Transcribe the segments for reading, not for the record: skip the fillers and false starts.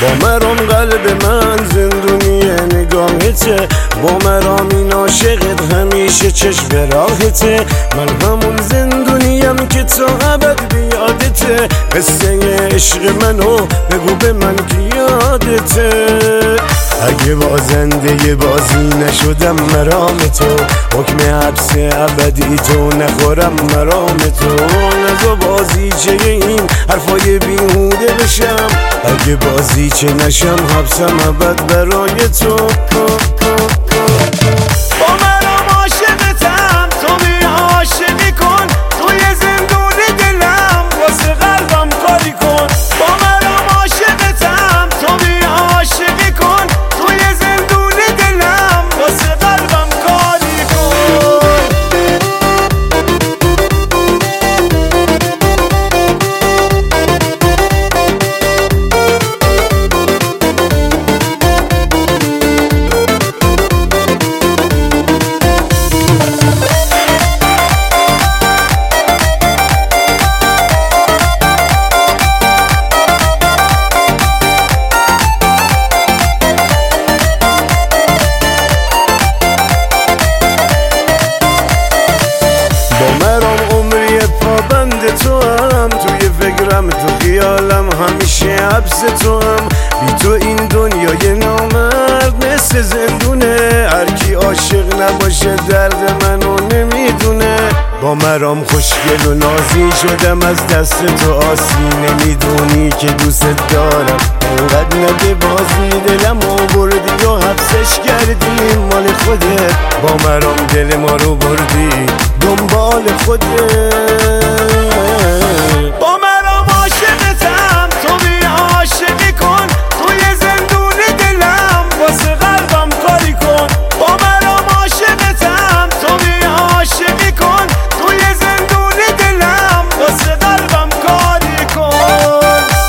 با مرام قلب من زندونی نگاهته، با مرام این عاشقت همیشه چشم به راهته. من همون زندونیم که تا ابد بیادته، قصه عشق منو بگو به من که یادته. اگه بازنده بازی نشدم مرام تو، حکم حبس ابدی تو نخورم مرام تو. نگو بازی چه این حرفای بیهوده بشم، اگه بازی چه نشم حبسم ابد برای تو. با مرام عاشقتم تو می عاشقی کن، توی زندون دلم واسه قلبم کاری کن. با مرام عاشقتم تو می عاشقی کن، توی زندون دلم واسه قلبم کاری کن. تو هم توی فکرم، تو خیالم همیشه حبس تو هم. بی تو این دنیای نامرد مثل زندونه، هرکی عاشق نباشه درد منو نمیدونه. با مرام خوشگل و نازی شدم از دست تو آسی، نمیدونی که دوست دارم اونقدر نده بازی. دلم آوردی و حبسش کردی مال خودت، با مرام دل ما رو بردی دنبال خودت. با مرام عاشقتم تو می عاشقی کن، توی زندون دلم واسه قلبم کاری کن. با مرام عاشقتم تو می عاشقی کن، توی زندون دلم واسه قلبم کاری کن.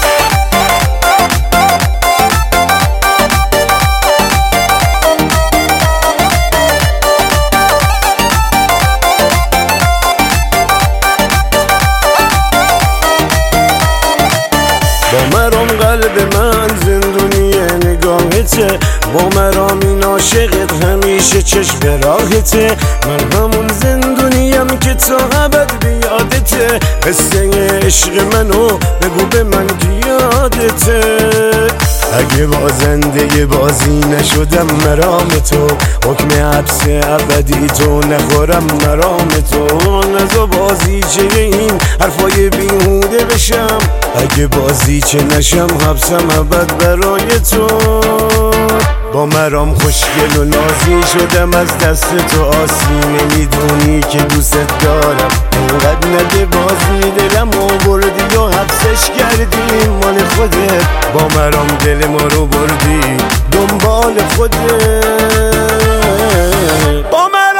با مرام قلب من زندونی نگاهته، با مرام این عاشقت همیشه چشم به راهته. من همون زندونیم که تا ابد بیادته، قصه عشق منو بگو به من که یادته. اگه بازنده بازی نشدم مرام تو، حکم حبس ابدی تو نخورم مرام تو. نگو بازی چه این حرفای بیهوده بشم، اگه بازی چه نشم حبسم ابد برای تو. با مرام خوشگل و نازی شدم از دست تو آسی، نمیدونی که دوست دارم اونقدر نده بازی. دلم آوردی و حبسش کردی مال خودت، با مرام دل ما رو بردی دنبال خودت. با